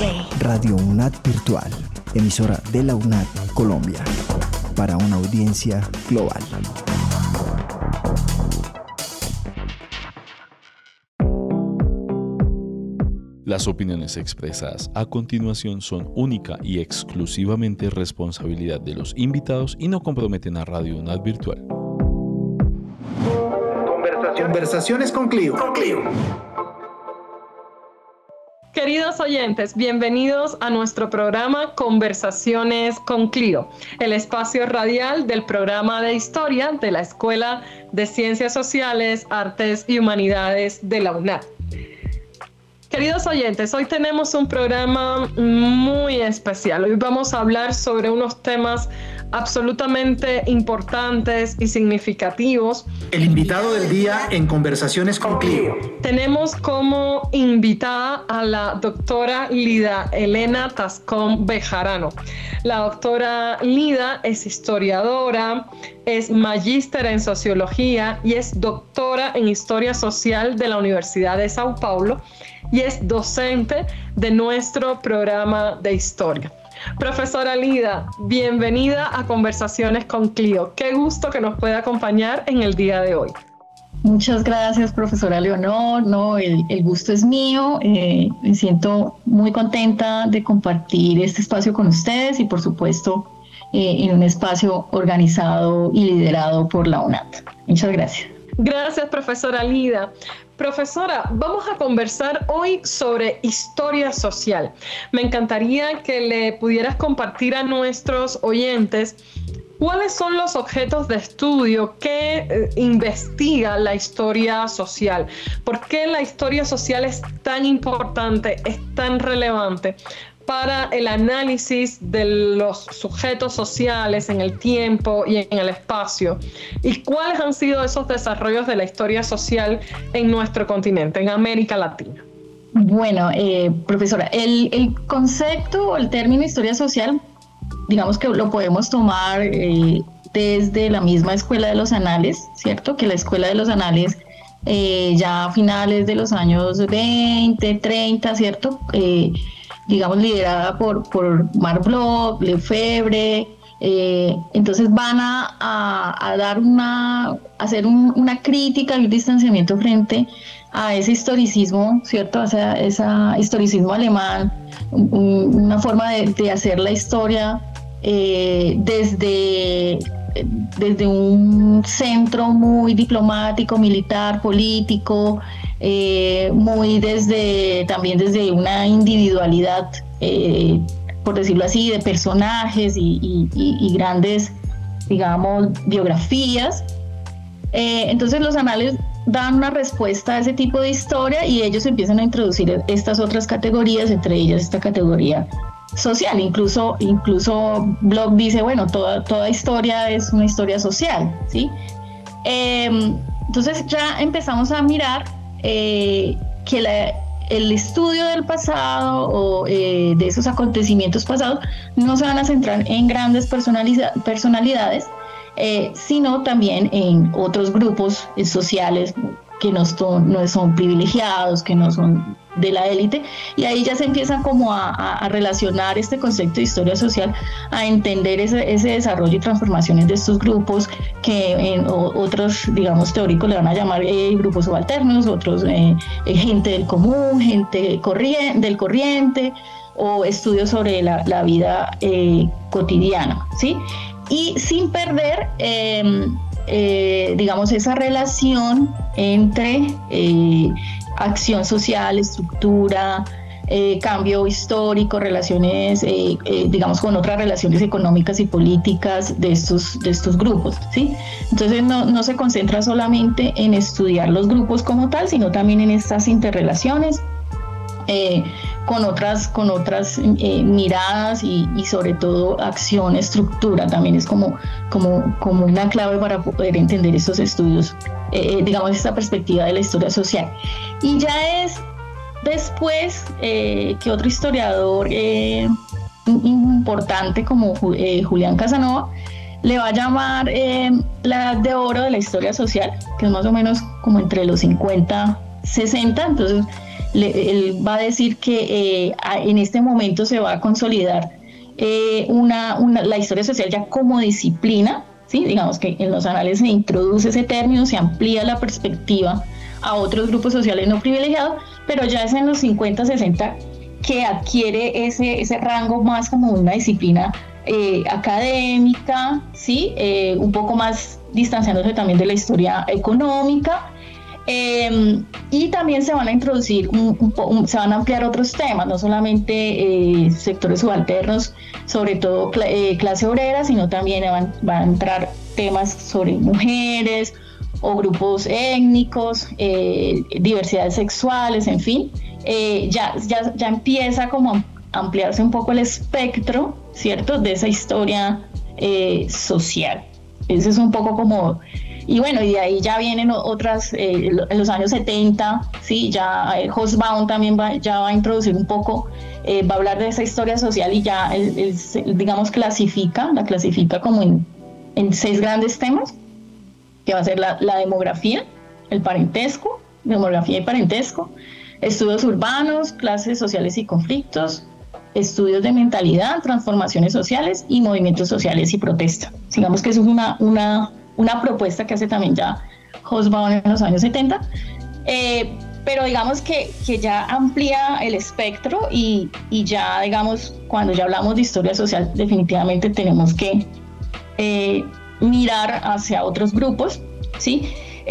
Radio UNAD Virtual, emisora de la UNAD Colombia, para una audiencia global. Las opiniones expresadas a continuación son única y exclusivamente responsabilidad de los invitados y no comprometen a Radio UNAD Virtual. Conversaciones con Clio. Queridos oyentes, bienvenidos a nuestro programa Conversaciones con Clio, el espacio radial del programa de Historia de la Escuela de Ciencias Sociales, Artes y Humanidades de la UNAD. Queridos oyentes, hoy tenemos un programa muy especial. Hoy vamos a hablar sobre unos temas absolutamente importantes y significativos. El invitado del día en Conversaciones con Clio. Tenemos como invitada a la doctora Lida Elena Tascón Bejarano. La doctora Lida es historiadora, es magíster en sociología y es doctora en historia social de la Universidad de Sao Paulo y es docente de nuestro programa de historia. Profesora Lida, bienvenida a Conversaciones con Clio. Qué gusto que nos pueda acompañar en el día de hoy. Muchas gracias, profesora Leonor. El gusto es mío. Me siento muy contenta de compartir este espacio con ustedes y, por supuesto, en un espacio organizado y liderado por la UNAD. Muchas gracias. Gracias, profesora Lida. Profesora, vamos a conversar hoy sobre historia social. Me encantaría que le pudieras compartir a nuestros oyentes cuáles son los objetos de estudio que investiga la historia social. ¿Por qué la historia social es tan importante, es tan relevante para el análisis de los sujetos sociales en el tiempo y en el espacio? ¿Y cuáles han sido esos desarrollos de la historia social en nuestro continente, en América Latina? Bueno, profesora, el concepto o el término historia social, digamos que lo podemos tomar desde la misma Escuela de los Anales, ¿cierto? Que la Escuela de los Anales ya a finales de los años 20, 30, ¿cierto? Digamos, liderada por Marc Bloch, Lefebvre, entonces van a hacer una crítica y un distanciamiento frente a ese historicismo, ¿cierto? O sea, ese historicismo alemán, una forma de hacer la historia desde un centro muy diplomático, militar, político, también desde una individualidad, por decirlo así, de personajes y grandes, digamos, biografías. Entonces los anales dan una respuesta a ese tipo de historia y ellos empiezan a introducir estas otras categorías, entre ellas esta categoría social. Incluso Bloch dice, bueno, toda historia es una historia social, ¿sí? Entonces ya empezamos a mirar que el estudio del pasado o de esos acontecimientos pasados no se van a centrar en grandes personalidades, sino también en otros grupos sociales que no son privilegiados, que no son de la élite, y ahí ya se empieza como a relacionar este concepto de historia social, a entender ese desarrollo y transformaciones de estos grupos que en otros, digamos, teóricos le van a llamar grupos subalternos, otros gente del común, gente del corriente, o estudios sobre la vida cotidiana, ¿sí? Y sin perder digamos, esa relación entre acción social, estructura, cambio histórico, relaciones, digamos, con otras relaciones económicas y políticas de estos grupos, ¿sí? Entonces no se concentra solamente en estudiar los grupos como tal, sino también en estas interrelaciones con otras miradas y sobre todo acción, estructura. También es como una clave para poder entender estos estudios, digamos, esta perspectiva de la historia social. Y ya es después que otro historiador importante como Julián Casanova le va a llamar la edad de oro de la historia social, que es más o menos como entre los 50, 60. Entonces él va a decir que en este momento se va a consolidar la historia social ya como disciplina, ¿sí? Digamos que en los anales se introduce ese término, se amplía la perspectiva a otros grupos sociales no privilegiados, pero ya es en los 50, 60 que adquiere ese rango más como una disciplina académica, ¿sí? Un poco más distanciándose también de la historia económica, y también se van a introducir, se van a ampliar otros temas, no solamente sectores subalternos, sobre todo clase obrera, sino también van a entrar temas sobre mujeres o grupos étnicos, diversidades sexuales, en fin. Ya empieza como a ampliarse un poco el espectro, ¿cierto?, de esa historia social. Ese es un poco como... Y bueno, y de ahí ya vienen otras, en los años 70, ¿sí? Ya Hobsbawm también va a introducir un poco, va a hablar de esa historia social, y ya, digamos, la clasifica como en 6 grandes temas, que va a ser la demografía, el parentesco, demografía y parentesco, estudios urbanos, clases sociales y conflictos, estudios de mentalidad, transformaciones sociales y movimientos sociales y protesta. Digamos que eso es una propuesta que hace también ya Hobsbawm en los años 70, pero digamos que ya amplía el espectro, y ya, digamos, cuando ya hablamos de historia social, definitivamente tenemos que mirar hacia otros grupos, ¿sí?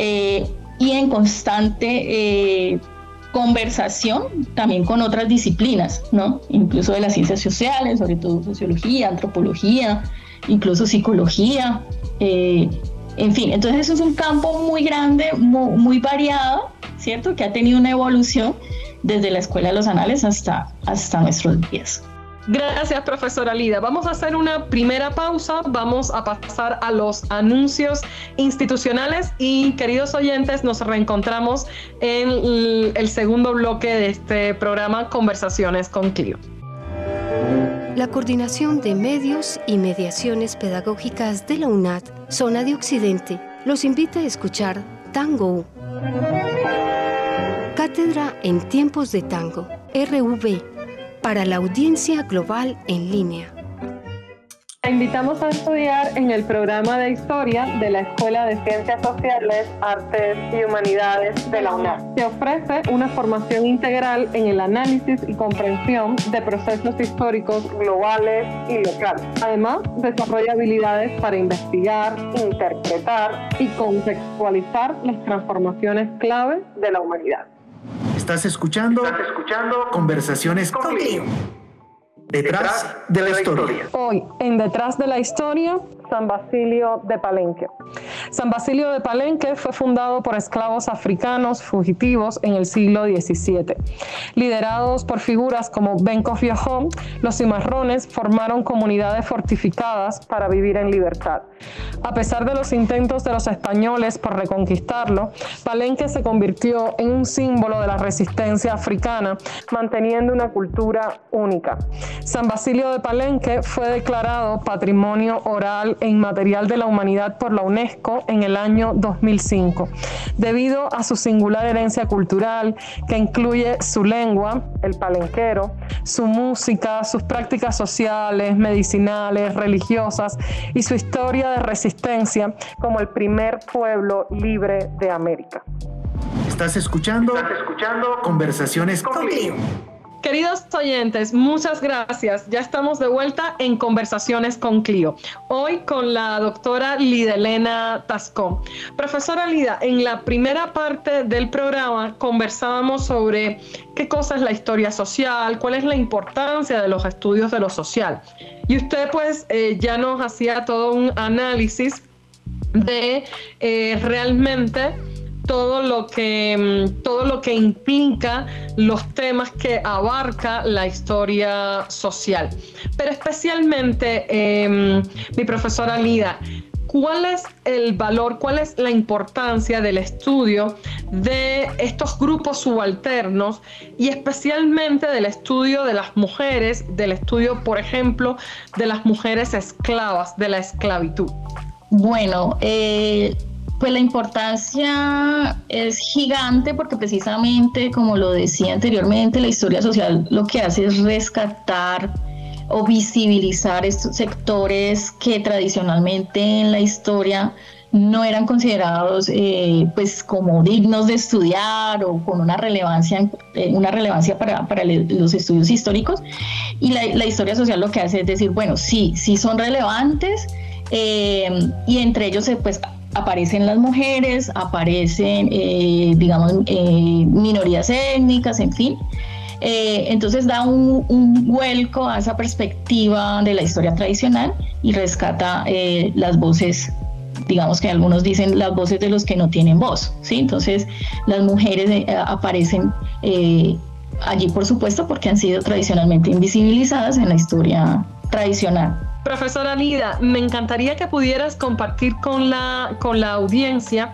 Y en constante conversación también con otras disciplinas, ¿no? Incluso de las ciencias sociales, sobre todo sociología, antropología, incluso psicología, en fin. Entonces eso es un campo muy grande, muy variado, ¿cierto?, que ha tenido una evolución desde la Escuela de los Anales hasta nuestros días. Gracias, profesora Lida. Vamos a hacer una primera pausa, vamos a pasar a los anuncios institucionales y, queridos oyentes, nos reencontramos en el segundo bloque de este programa Conversaciones con Clio. La Coordinación de Medios y Mediaciones Pedagógicas de la UNAD, Zona de Occidente, los invita a escuchar Tango. Cátedra en Tiempos de Tango, RV, para la audiencia global en línea. La invitamos a estudiar en el programa de Historia de la Escuela de Ciencias Sociales, Artes y Humanidades de la UNAD. Se ofrece una formación integral en el análisis y comprensión de procesos históricos globales y locales. Además, desarrolla habilidades para investigar, interpretar y contextualizar las transformaciones clave de la humanidad. Estás escuchando Conversaciones con Clio. Detrás de la historia. Hoy, en Detrás de la Historia, San Basilio de Palenque. San Basilio de Palenque fue fundado por esclavos africanos fugitivos en el siglo XVII. Liderados por figuras como Ben Coffiajón, los cimarrones formaron comunidades fortificadas para vivir en libertad. A pesar de los intentos de los españoles por reconquistarlo, Palenque se convirtió en un símbolo de la resistencia africana, manteniendo una cultura única. San Basilio de Palenque fue declarado Patrimonio Oral e Inmaterial de la Humanidad por la UNESCO en el año 2005, debido a su singular herencia cultural que incluye su lengua, el palenquero, su música, sus prácticas sociales, medicinales, religiosas y su historia de resistencia como el primer pueblo libre de América. Estás escuchando Conversaciones con Clio. Queridos oyentes, muchas gracias. Ya estamos de vuelta en Conversaciones con Clio. Hoy con la doctora Lida Elena Tascón. Profesora Lida, en la primera parte del programa conversábamos sobre qué cosa es la historia social, cuál es la importancia de los estudios de lo social. Y usted pues ya nos hacía todo un análisis de realmente todo lo que implica los temas que abarca la historia social. Pero especialmente, mi profesora Lida, ¿cuál es el valor, cuál es la importancia del estudio de estos grupos subalternos y especialmente del estudio de las mujeres, del estudio, por ejemplo, de las mujeres esclavas, de la esclavitud? Bueno, Pues la importancia es gigante porque precisamente, como lo decía anteriormente, la historia social lo que hace es rescatar o visibilizar estos sectores que tradicionalmente en la historia no eran considerados pues como dignos de estudiar o con una relevancia para los estudios históricos. Y la historia social lo que hace es decir, bueno, sí son relevantes, y entre ellos pues aparecen las mujeres, aparecen minorías étnicas, en fin. Entonces da un vuelco a esa perspectiva de la historia tradicional y rescata las voces, digamos que algunos dicen las voces de los que no tienen voz, ¿sí? Entonces las mujeres aparecen allí, por supuesto, porque han sido tradicionalmente invisibilizadas en la historia tradicional. Profesora Lida, me encantaría que pudieras compartir con la audiencia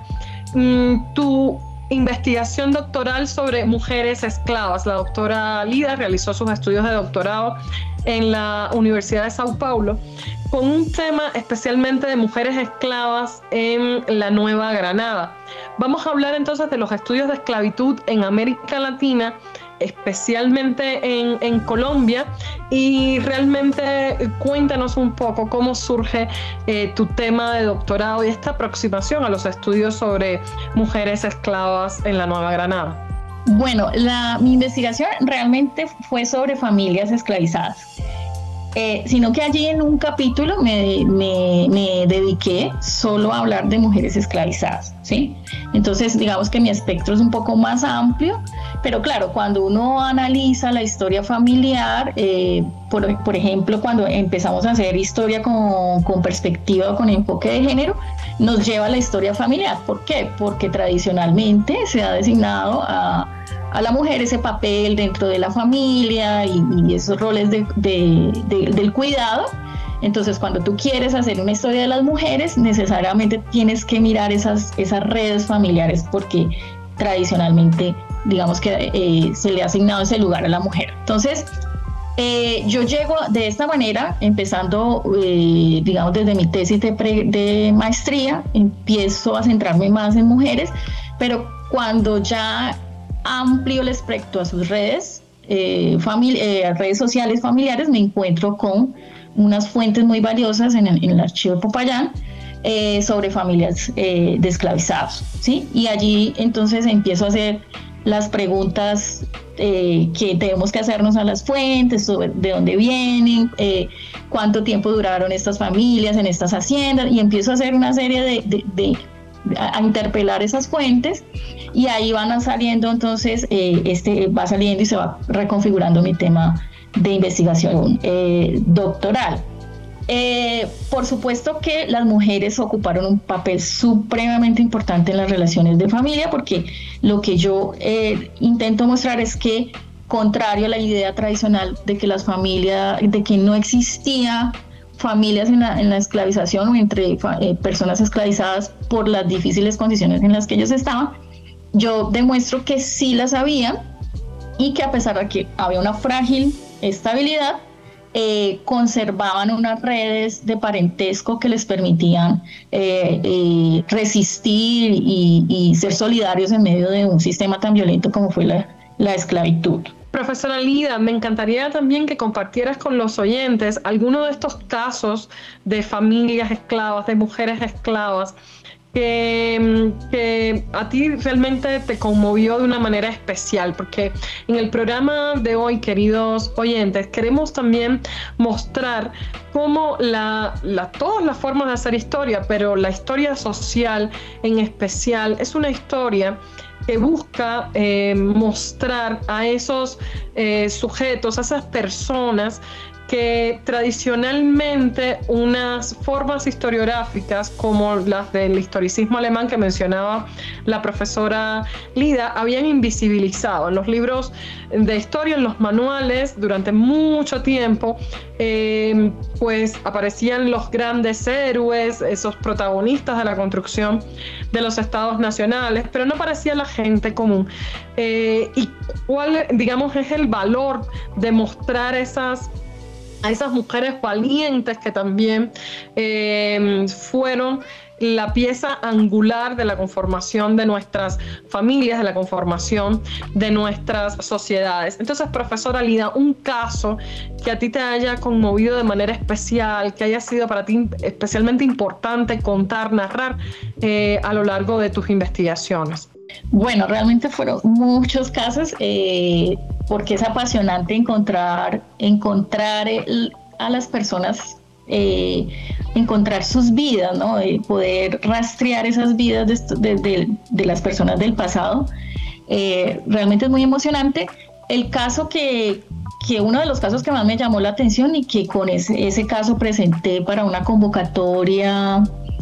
tu investigación doctoral sobre mujeres esclavas. La doctora Lida realizó sus estudios de doctorado en la Universidad de Sao Paulo con un tema especialmente de mujeres esclavas en la Nueva Granada. Vamos a hablar entonces de los estudios de esclavitud en América Latina, especialmente en Colombia, y realmente cuéntanos un poco cómo surge tu tema de doctorado y esta aproximación a los estudios sobre mujeres esclavas en la Nueva Granada. Bueno, mi investigación realmente fue sobre familias esclavizadas. Sino que allí en un capítulo me dediqué solo a hablar de mujeres esclavizadas, ¿sí? Entonces, digamos que mi espectro es un poco más amplio, pero claro, cuando uno analiza la historia familiar, por ejemplo, cuando empezamos a hacer historia con perspectiva o con enfoque de género, nos lleva a la historia familiar. ¿Por qué? Porque tradicionalmente se ha designado a la mujer ese papel dentro de la familia y esos roles del cuidado. Entonces, cuando tú quieres hacer una historia de las mujeres, necesariamente tienes que mirar esas redes familiares, porque tradicionalmente, digamos que se le ha asignado ese lugar a la mujer. Entonces, yo llego de esta manera, empezando, digamos, desde mi tesis de maestría, empiezo a centrarme más en mujeres, pero cuando ya amplio el espectro a sus redes, redes sociales familiares, me encuentro con unas fuentes muy valiosas en el archivo de Popayán sobre familias de esclavizados, ¿sí? Y allí entonces empiezo a hacer las preguntas que tenemos que hacernos a las fuentes, sobre de dónde vienen, cuánto tiempo duraron estas familias en estas haciendas, y empiezo a hacer una serie a interpelar esas fuentes, y ahí van saliendo entonces, va saliendo y se va reconfigurando mi tema de investigación doctoral. Por supuesto que las mujeres ocuparon un papel supremamente importante en las relaciones de familia, porque lo que yo intento mostrar es que, contrario a la idea tradicional de que de que no existía familias en la esclavización o entre personas esclavizadas por las difíciles condiciones en las que ellos estaban, yo demuestro que sí las había, y que a pesar de que había una frágil estabilidad, conservaban unas redes de parentesco que les permitían resistir y ser solidarios en medio de un sistema tan violento como fue la esclavitud. Profesora Lida, me encantaría también que compartieras con los oyentes algunos de estos casos de familias esclavas, de mujeres esclavas, que a ti realmente te conmovió de una manera especial, porque en el programa de hoy, queridos oyentes, queremos también mostrar cómo todas las formas de hacer historia, pero la historia social en especial, es una historia que busca mostrar a esos sujetos, a esas personas que tradicionalmente unas formas historiográficas como las del historicismo alemán que mencionaba la profesora Lida habían invisibilizado en los libros de historia, en los manuales. Durante mucho tiempo pues aparecían los grandes héroes, esos protagonistas de la construcción de los estados nacionales, pero no aparecía la gente común. ¿Y cuál, digamos, es el valor de mostrar a esas mujeres valientes que también fueron la pieza angular de la conformación de nuestras familias, de la conformación de nuestras sociedades. Entonces, profesora Lida, un caso que a ti te haya conmovido de manera especial, que haya sido para ti especialmente importante contar, narrar a lo largo de tus investigaciones. Bueno, realmente fueron muchos casos porque es apasionante encontrar a las personas, encontrar sus vidas, ¿no? Poder rastrear esas vidas de las personas del pasado. Realmente es muy emocionante. El caso que uno de los casos que más me llamó la atención y que con ese caso presenté para una convocatoria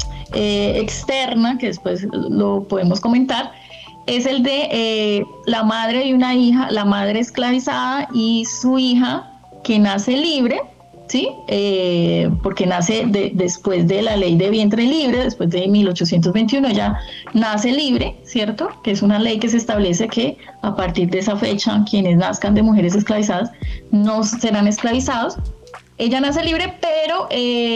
externa, que después lo podemos comentar, es el de la madre de una hija, la madre esclavizada y su hija que nace libre, ¿sí? Porque nace después de la ley de vientre libre, después de 1821, ella nace libre, ¿cierto? Que es una ley que se establece que a partir de esa fecha quienes nazcan de mujeres esclavizadas no serán esclavizados. Ella nace libre, pero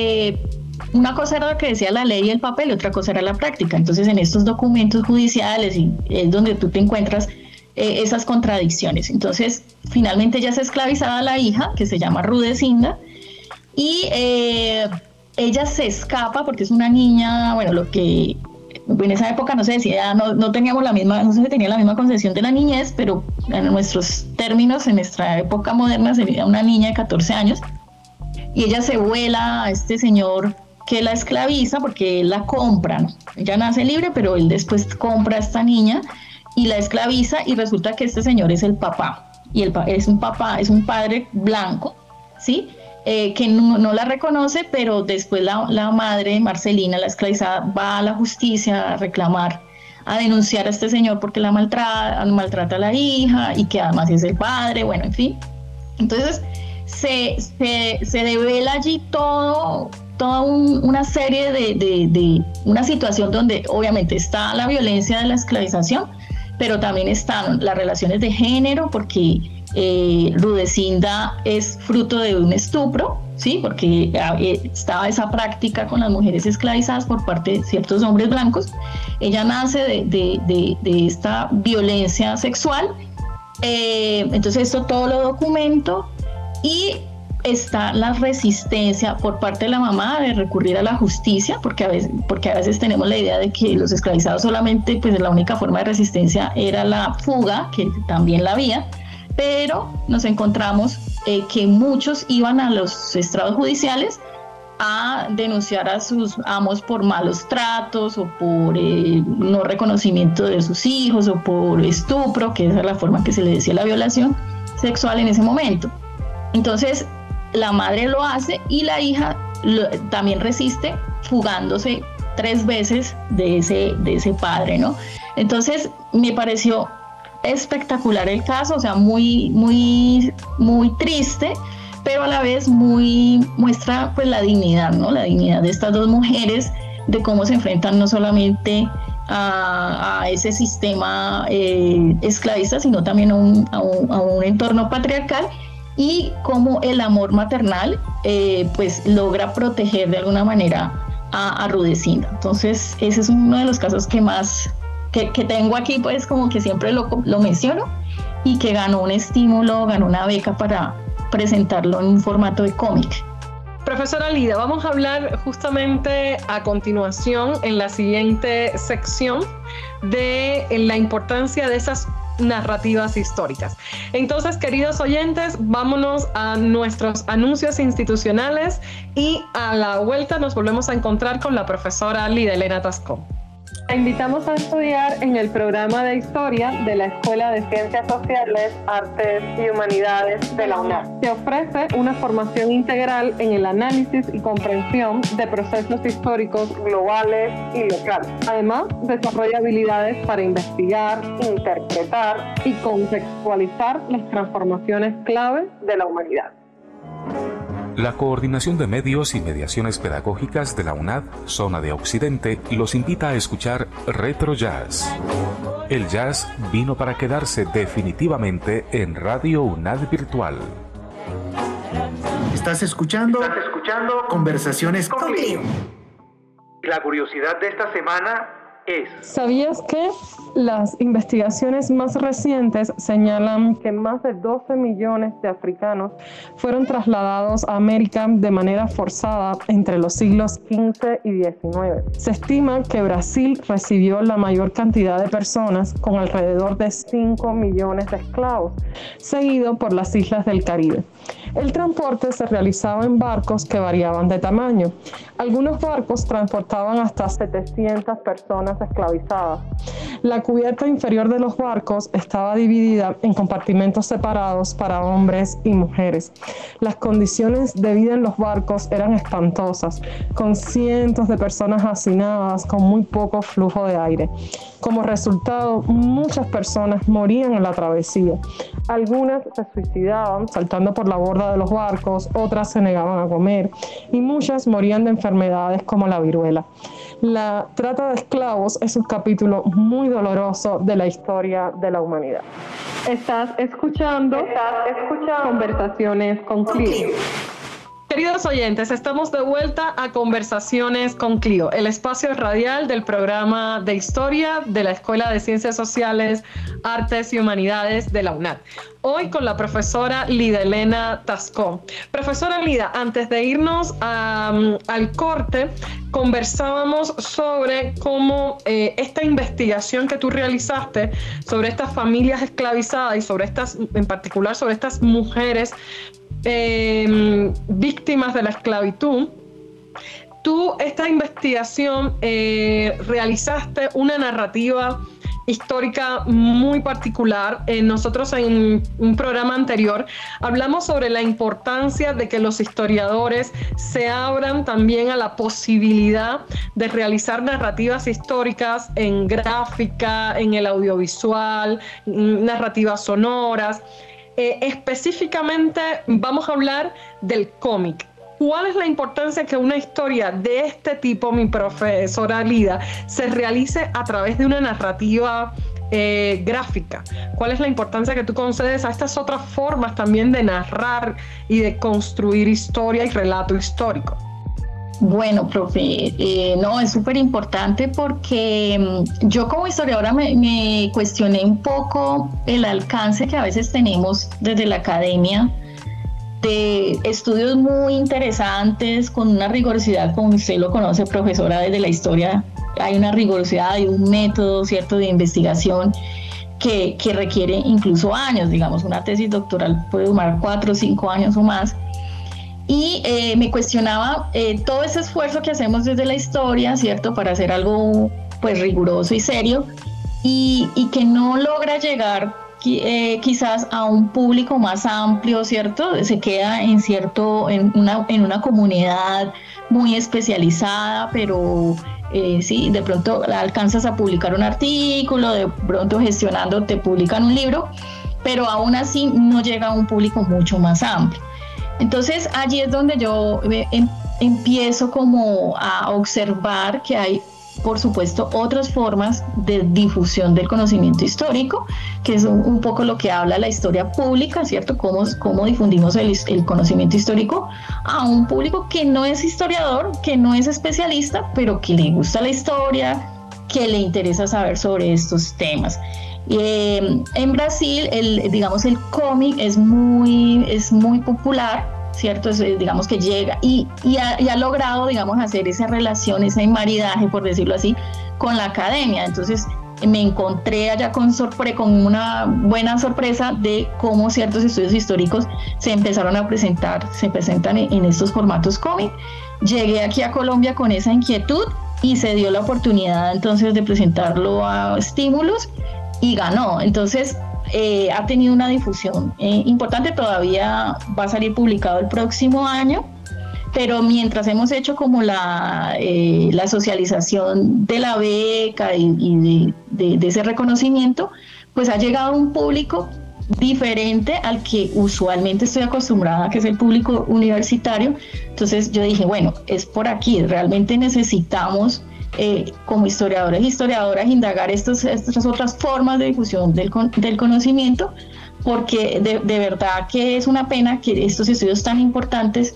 una cosa era lo que decía la ley y el papel, y otra cosa era la práctica. Entonces, en estos documentos judiciales es donde tú te encuentras esas contradicciones. Entonces, finalmente ya es esclavizada la hija, que se llama Rudecinda, y ella se escapa porque es una niña, bueno, lo que en esa época no se decía, no teníamos no se tenía la misma concepción de la niñez, pero en nuestros términos, en nuestra época moderna, sería una niña de 14 años, y ella se vuela a este señor que la esclaviza porque él la compra, ¿no? Ella nace libre, pero él después compra a esta niña y la esclaviza, y resulta que este señor es el papá, y es un padre blanco, ¿sí? Que no la reconoce, pero después la madre, Marcelina, la esclavizada, va a la justicia a reclamar, a denunciar a este señor porque la maltrata a la hija y que además es el padre, bueno, en fin. Entonces se devela allí toda una serie de una situación donde obviamente está la violencia de la esclavización, pero también están las relaciones de género, porque Rudecinda es fruto de un estupro, ¿sí? Porque estaba esa práctica con las mujeres esclavizadas por parte de ciertos hombres blancos. Ella nace de esta violencia sexual, entonces esto todo lo documento, y está la resistencia por parte de la mamá de recurrir a la justicia, porque a veces tenemos la idea de que los esclavizados solamente, pues la única forma de resistencia era la fuga, que también la había, pero nos encontramos que muchos iban a los estrados judiciales a denunciar a sus amos por malos tratos o por no reconocimiento de sus hijos o por estupro, que esa es la forma que se le decía la violación sexual en ese momento. Entonces la madre lo hace y la hija también resiste, fugándose 3 veces de ese padre, ¿no? Entonces me pareció espectacular el caso, o sea, muy, muy, muy triste, pero a la vez muestra pues la dignidad, ¿no? La dignidad de estas 2 mujeres, de cómo se enfrentan no solamente a ese sistema esclavista, sino también a un entorno patriarcal, y cómo el amor maternal pues logra proteger de alguna manera a Rudecinda. Entonces ese es uno de los casos que tengo aquí, pues como que siempre lo menciono, y que ganó un estímulo, ganó una beca para presentarlo en un formato de cómic. Profesora Lida, vamos a hablar justamente a continuación, en la siguiente sección, de la importancia de esas narrativas históricas. Entonces, queridos oyentes, vámonos a nuestros anuncios institucionales y a la vuelta nos volvemos a encontrar con la profesora Lida Elena Tascón. La invitamos a estudiar en el programa de Historia de la Escuela de Ciencias Sociales, Artes y Humanidades de la UNAD. Se ofrece una formación integral en el análisis y comprensión de procesos históricos globales y locales. Además, desarrolla habilidades para investigar, interpretar y contextualizar las transformaciones clave de la humanidad. La Coordinación de Medios y Mediaciones Pedagógicas de la UNAD, Zona de Occidente, los invita a escuchar Retro Jazz. El jazz vino para quedarse definitivamente en Radio UNAD Virtual. Estás escuchando Conversaciones con Clio. La curiosidad de esta semana es... ¿Sabías que las investigaciones más recientes señalan que más de 12 millones de africanos fueron trasladados a América de manera forzada entre los siglos XV y XIX? Se estima que Brasil recibió la mayor cantidad de personas, con alrededor de 5 millones de esclavos, seguido por las islas del Caribe. El transporte se realizaba en barcos que variaban de tamaño. Algunos barcos transportaban hasta 700 personas esclavizadas. La cubierta inferior de los barcos estaba dividida en compartimentos separados para hombres y mujeres. Las condiciones de vida en los barcos eran espantosas, con cientos de personas hacinadas con muy poco flujo de aire. Como resultado, muchas personas morían en la travesía. Algunas se suicidaban saltando por la borda de los barcos, otras se negaban a comer y muchas morían de enfermedades como la viruela. La trata de esclavos es un capítulo muy doloroso de la historia de la humanidad. Estás escuchando Conversaciones con Clio. Queridos oyentes, estamos de vuelta a Conversaciones con Clio, el espacio radial del programa de Historia de la Escuela de Ciencias Sociales, Artes y Humanidades de la UNAD. Hoy con la profesora Lida Elena Tascón. Profesora Lida, antes de irnos al corte, conversábamos sobre cómo esta investigación que tú realizaste sobre estas familias esclavizadas y sobre estas, en particular sobre estas mujeres víctimas de la esclavitud, tú esta investigación realizaste una narrativa histórica muy particular. Nosotros en un programa anterior hablamos sobre la importancia de que los historiadores se abran también a la posibilidad de realizar narrativas históricas en gráfica, en el audiovisual, narrativas sonoras. Específicamente vamos a hablar del cómic. ¿Cuál es la importancia que una historia de este tipo, mi profesora Lida, se realice a través de una narrativa gráfica? ¿Cuál es la importancia que tú concedes a estas otras formas también de narrar y de construir historia y relato histórico? Bueno, profe, no, es súper importante porque yo como historiadora me cuestioné un poco el alcance que a veces tenemos desde la academia de estudios muy interesantes con una rigurosidad, como usted lo conoce, profesora, desde la historia. Hay una rigurosidad y un método, ¿cierto?, de investigación que requiere incluso años. Digamos, una tesis doctoral puede durar 4 o 5 años o más. Y me cuestionaba todo ese esfuerzo que hacemos desde la historia, ¿cierto?, para hacer algo pues riguroso y serio, y que no logra llegar quizás a un público más amplio, ¿cierto? Se queda en una comunidad muy especializada, pero sí, de pronto alcanzas a publicar un artículo, de pronto gestionando te publican un libro, pero aún así no llega a un público mucho más amplio. Entonces allí es donde yo empiezo como a observar que hay, por supuesto, otras formas de difusión del conocimiento histórico, que es un poco lo que habla la historia pública, ¿cierto? Cómo difundimos el conocimiento histórico a un público que no es historiador, que no es especialista, pero que le gusta la historia, que le interesa saber sobre estos temas. En Brasil, el cómic es muy popular, ¿cierto? Digamos que llega y ha logrado, digamos, hacer esa relación, ese maridaje, por decirlo así, con la academia. Entonces me encontré allá con una buena sorpresa de cómo ciertos estudios históricos se presentan en estos formatos cómic. Llegué aquí a Colombia con esa inquietud y se dio la oportunidad entonces de presentarlo a Estímulos y ganó. Entonces ha tenido una difusión importante. Todavía va a salir publicado el próximo año, pero mientras hemos hecho como la socialización de la beca y de ese reconocimiento, pues ha llegado a un público diferente al que usualmente estoy acostumbrada, que es el público universitario. Entonces yo dije, bueno, es por aquí, realmente necesitamos como historiadores e historiadoras indagar estas otras formas de difusión del conocimiento, porque de verdad que es una pena que estos estudios tan importantes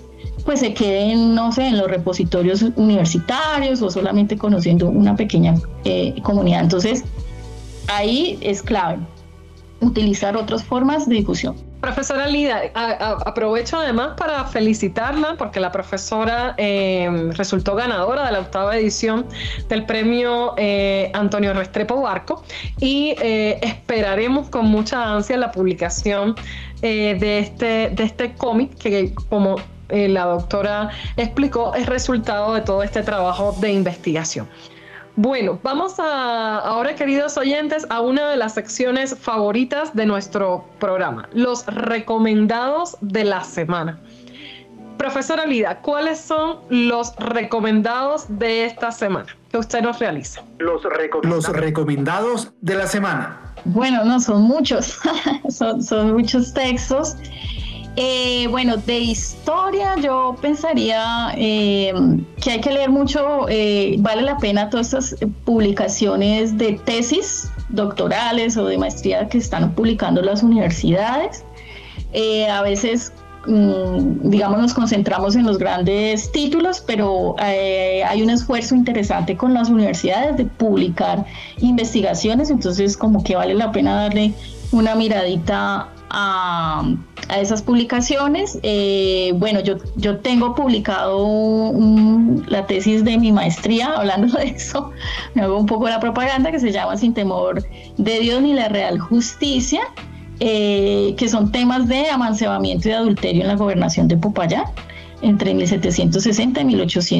pues se queden, no sé, en los repositorios universitarios o solamente conociendo una pequeña comunidad. Entonces, ahí es clave utilizar otras formas de difusión. Profesora Lida, aprovecho además para felicitarla porque la profesora resultó ganadora de la 8ª edición del premio Antonio Restrepo Barco y esperaremos con mucha ansia la publicación de este cómic que, como la doctora explicó, es resultado de todo este trabajo de investigación. Bueno, vamos ahora, queridos oyentes, a una de las secciones favoritas de nuestro programa, los recomendados de la semana. Profesora Lida, ¿cuáles son los recomendados de esta semana que usted nos realiza? Los recomendados de la semana. Bueno, no son muchos, son muchos textos. Bueno, de historia yo pensaría que hay que leer mucho, vale la pena todas estas publicaciones de tesis doctorales o de maestría que están publicando las universidades. A veces, digamos, nos concentramos en los grandes títulos, pero hay un esfuerzo interesante con las universidades de publicar investigaciones, entonces como que vale la pena darle una miradita a esas publicaciones. Bueno, yo tengo publicado la tesis de mi maestría, hablando de eso, me hago un poco la propaganda, que se llama Sin temor de Dios ni la real justicia, que son temas de amancebamiento y de adulterio en la gobernación de Popayán entre 1760 y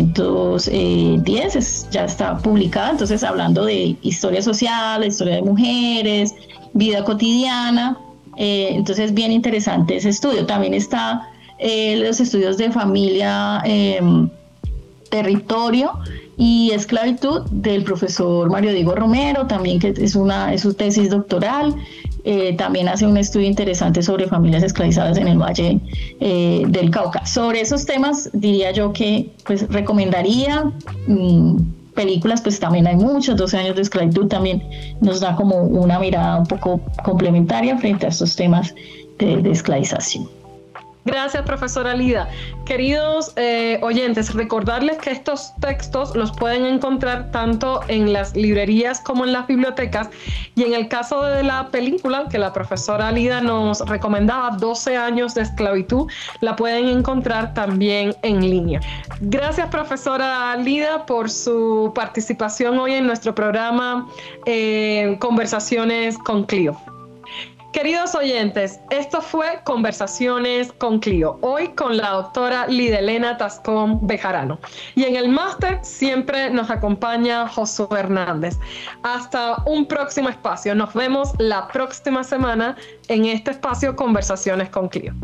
1810, ya está publicada, entonces hablando de historia social, historia de mujeres, vida cotidiana. Entonces bien interesante ese estudio. También está los estudios de familia, territorio y esclavitud del profesor Mario Diego Romero, también que es su tesis doctoral. También hace un estudio interesante sobre familias esclavizadas en el Valle del Cauca. Sobre esos temas diría yo que pues recomendaría películas, pues también hay muchas. 12 años de esclavitud también nos da como una mirada un poco complementaria frente a estos temas de esclavización. Gracias, profesora Lida. Queridos oyentes, recordarles que estos textos los pueden encontrar tanto en las librerías como en las bibliotecas, y en el caso de la película que la profesora Lida nos recomendaba, 12 años de esclavitud, la pueden encontrar también en línea. Gracias, profesora Lida, por su participación hoy en nuestro programa Conversaciones con Clio. Queridos oyentes, esto fue Conversaciones con Clio, hoy con la doctora Lidelena Tascón Bejarano. Y en el máster siempre nos acompaña Josué Hernández. Hasta un próximo espacio. Nos vemos la próxima semana en este espacio Conversaciones con Clio.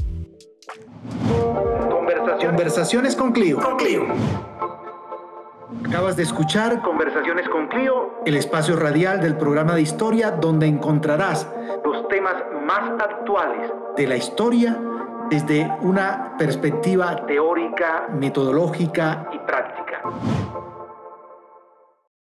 Conversaciones con Clio. Acabas de escuchar Conversaciones con Clio, el espacio radial del programa de historia donde encontrarás los temas más actuales de la historia desde una perspectiva teórica, metodológica y práctica.